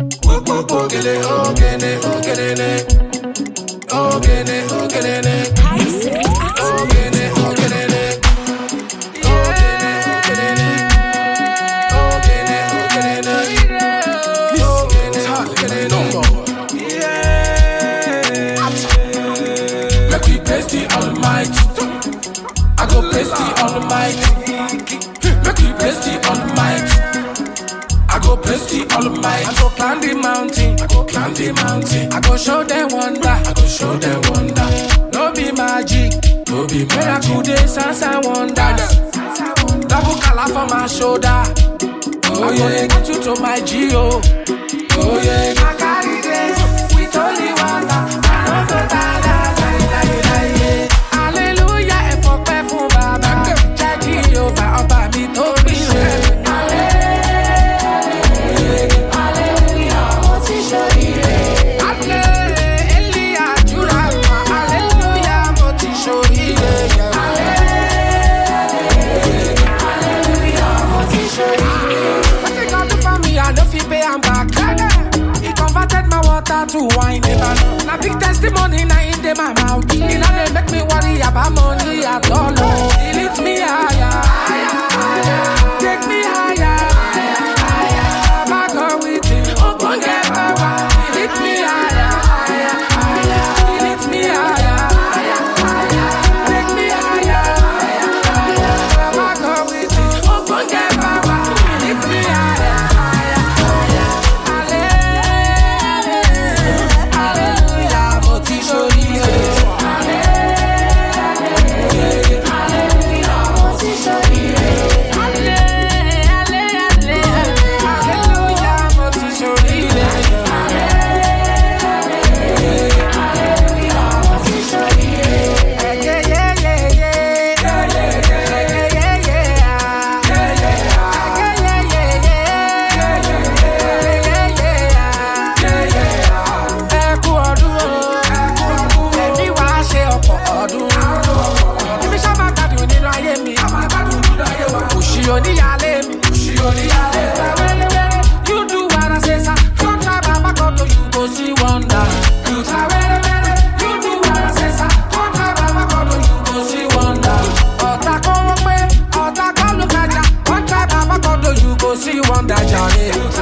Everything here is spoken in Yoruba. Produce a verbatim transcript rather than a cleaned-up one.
Ogene, ogene, ogene, ogene, ogene, ogene, ogene. I go bless the Almighty. Make you bless the Almighty. I go bless the Almighty. I go climb the mountain. I go climb the mountain. I go show them wonder. I go show them wonder. No be magic. No be miracle day, signs and wonders. Double color for my shoulder. Oh I yeah. Go get you to my Geo. Oh yeah. I carry this with only wonder. I don't go die, die, die, die, die, yeah. Ọba mi tó bí rẹ̀. Hallelujah, mo ti ṣoríire. Hallelujah, àdúrà wa. Hallelujah, mo ti ṣoríire. Hallelujah, mo ti ṣoríire. Wetin God do for me, I no fit pay am back. He converted my water to wine. Na big testimony na in dey my mouth. E no dey make me worry about money at all. He lift me higher. Take me higher, higher, higher. My God with him, open get power. He lift me higher, higher, higher. He lift me higher, higher, higher. Take me higher, higher, higher. My God with him, open get power. He lift me higher, higher, higher. Hallelujah, hallelujah, mo ti ṣoríire. Hallelujah, hallelujah, mo ti ṣoríire. You do what I say, sir. Come try Baba God, you go see wonder. You try you do what I say, sir. Come try Baba God, you go see wonder. Ota come up, Ota come look at ya. Come try Baba God, you go see wonder, Johnny.